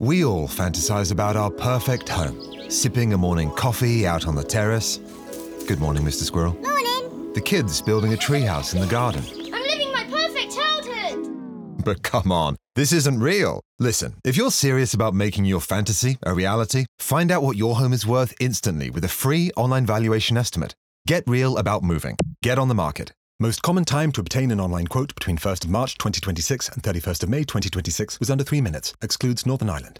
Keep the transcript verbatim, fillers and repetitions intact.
We all fantasize about our perfect home, sipping a morning coffee out on the terrace. Good morning, Mister Squirrel. Morning. The kids building a treehouse in the garden. I'm living my perfect childhood. But come on, this isn't real. Listen, if you're serious about making your fantasy a reality, find out what your home is worth instantly with a free online valuation estimate. Get real about moving. Get on the market. Most common time to obtain an online quote between first of March twenty twenty-six and thirty-first of May twenty twenty-six was under three minutes. Excludes Northern Ireland.